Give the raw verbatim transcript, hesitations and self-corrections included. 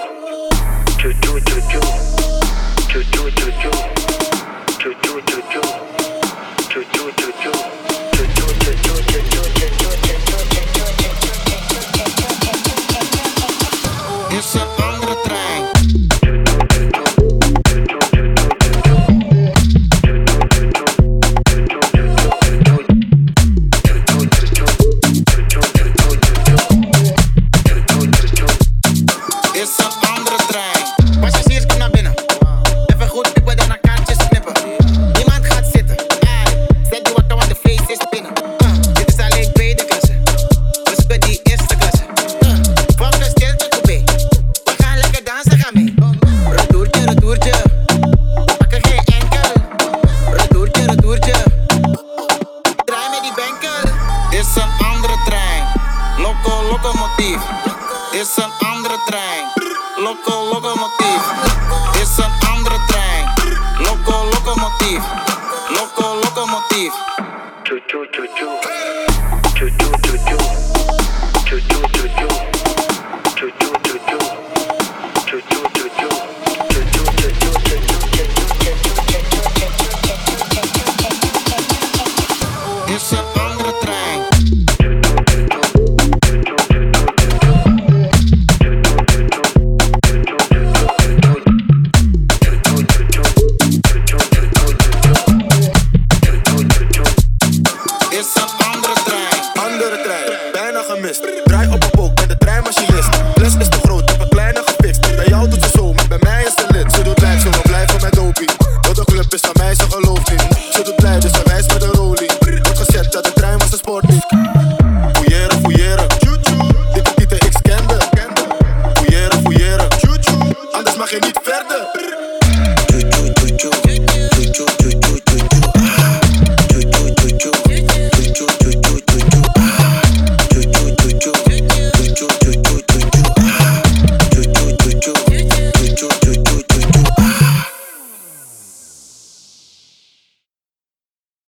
Is een andere trein. Is een andere trein. Passagiers, kom naar binnen. Even goed typen, dan een kaartjes knippen. Niemand gaat zitten. Zet die wakker, want de feest is binnen. Uh, dit is alleen tweede klasse. We zoeken die eerste klasse. Uh, van de stilte coupé. We gaan lekker dansen, ga mee. Retourtje, retourtje. We pakken geen enkel. Retourtje, retourtje. Draai met die benkel. Is een andere trein. Loco, locomotief. Is een andere trein. Loco, locomotief. Is een andere trein. Loco, locomotief. Loco, locomotief. Choo choo choo choo. Choo choo choo choo. Choo choo choo choo. Choo choo choo choo. Choo choo choo choo. Choo choo choo choo. Is een andere trein. Is een andere trein. Andere trein, bijna gemist. Draai op een boek, ben de treinmachinist.